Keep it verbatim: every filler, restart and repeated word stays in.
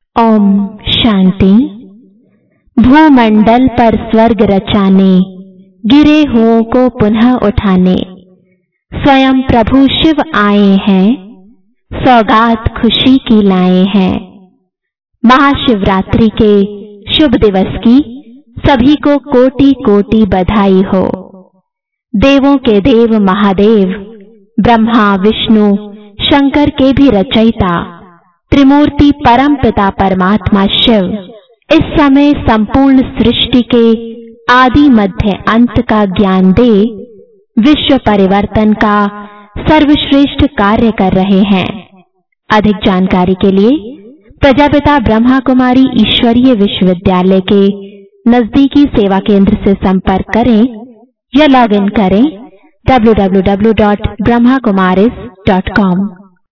ओम शांति। भूमंडल पर स्वर्ग रचाने, गिरे हुओं को पुनः उठाने स्वयं प्रभु शिव आए हैं, सौगात खुशी की लाए हैं। महाशिवरात्रि के शुभ दिवस की सभी को कोटि कोटि बधाई हो। देवों के देव महादेव, ब्रह्मा विष्णु शंकर के भी रचयिता, त्रिमूर्ति परम पिता परमात्मा शिव इस समय संपूर्ण सृष्टि के आदि मध्य अंत का ज्ञान दे विश्व परिवर्तन का सर्वश्रेष्ठ कार्य कर रहे हैं। अधिक जानकारी के लिए प्रजापिता ब्रह्मा कुमारी ईश्वरीय विश्वविद्यालय के नजदीकी सेवा केंद्र से संपर्क करें या लॉग इन करें W W W dot Brahma Kumaris dot com.